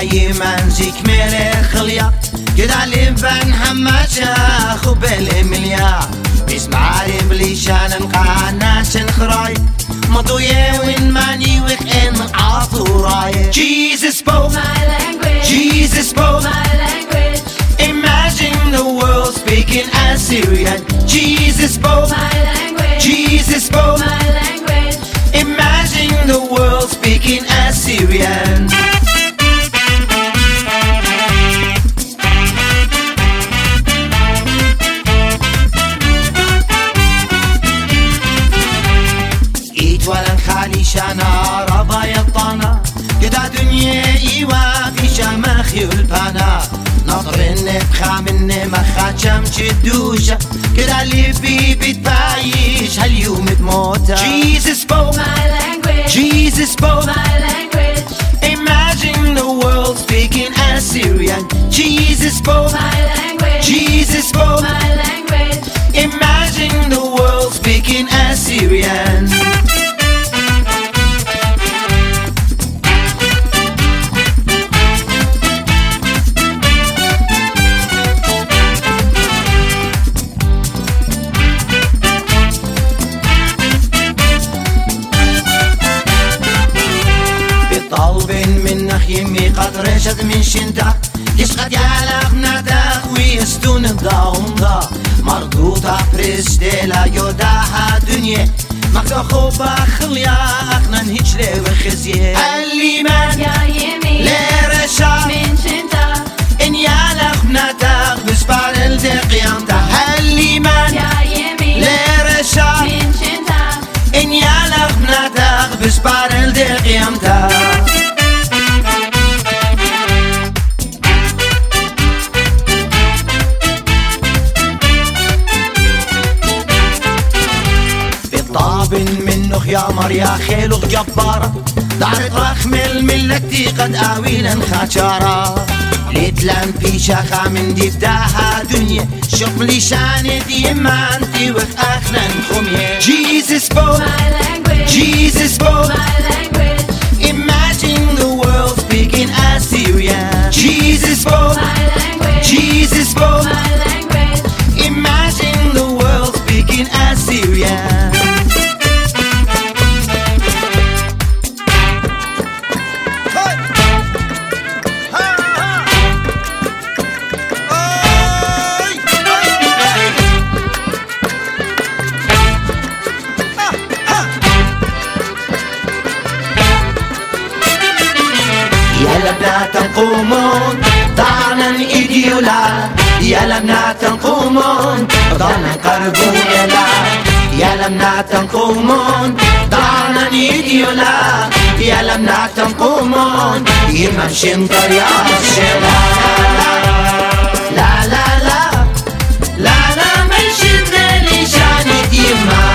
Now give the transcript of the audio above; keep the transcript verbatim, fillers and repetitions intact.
يمنجيك ملك خليا كده لبن حماشا خبل مليا بيسمع بلي شان نقعنا شنخراي مضوية وين ماني وخين عطوراي. Jesus spoke my language. Jesus spoke My language. Imagine the world speaking Assyrian. Jesus spoke My language. Jesus spoke My language. Imagine the world speaking Assyrian. ولا خالي شانا ربا يطانا كدا دنيا ايوا في شماخي والبانا نظر النبخة من مخا شمش الدوشة كدا اللي بي بتعيش هاليوم تموت. Jesus spoke My language. Jesus spoke My language. Imagine the world speaking Assyrian. Jesus spoke My language. Jesus spoke My language. Imagine the world speaking Assyrian. طالب منك يمي قد رشد من شنتا ليش قد يعلق نداك ويستون الضاوم ضا مرضوطة بريستيلا يوداها دنيا مقدو خوبا خليا اخنا نهيج لي وخزيه اللي من يا يمي لرشا من شنتا ان يعلق نداك بسبار الدقيانتا اللي من يا يمي لرشا من شنتا ان يعلق نداك بسبار الدقيانتا. طاب منه يا مريا خيلو جبارة دارت رخم الملكتي قد آويلا خاشارة لتلم في شاخة من دي بداها دنيا شوف لي شان دي ما انتي وخاخنا نخمية. Jesus spoke My language. Jesus spoke My language. Imagine the world speaking Assyrian. Jesus spoke My language. Jesus spoke My language. Imagine the world speaking Assyrian. يا لبنات قومون ضعنا إيديولا يا لبنات قومون ضعنا قربون يلا يا لبنات قومون ضعنا إيديولا يا لبنات قومون يمشي طريق الشلا لا لا لا لا لا مشي ذلي شاني يما